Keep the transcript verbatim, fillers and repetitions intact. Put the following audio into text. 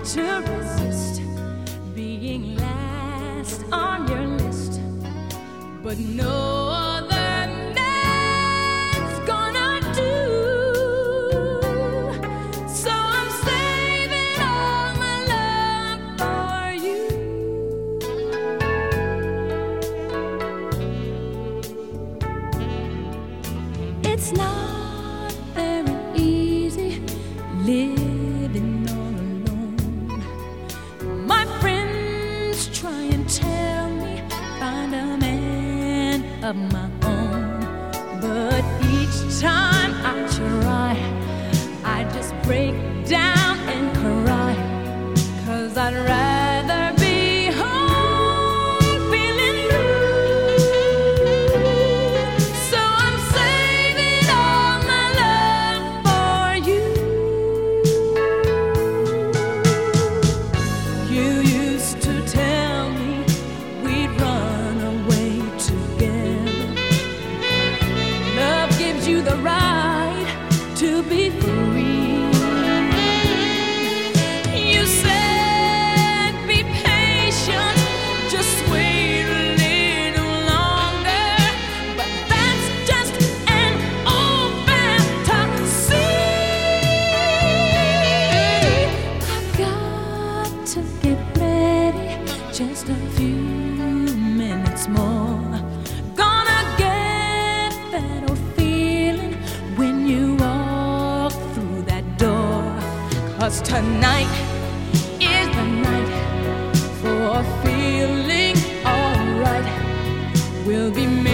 to resist being last on your list, but no other man's gonna do. So I'm saving all my love for you. It's not very easy living all alone. My friends try and tell me find a man of my own, but each time I try, I just break down and cry, 'cause I'd rather be home feeling blue. So I'm saving all my love for you. You used to tell me we'd run away together. Love gives you the right to be free. You said be patient, just wait a little longer, but that's just an old fantasy. I've got to get ready, just a few minutes more. Gonna get that old feeling when you walk through that door, 'cause tonight is the night for feeling alright. We'll be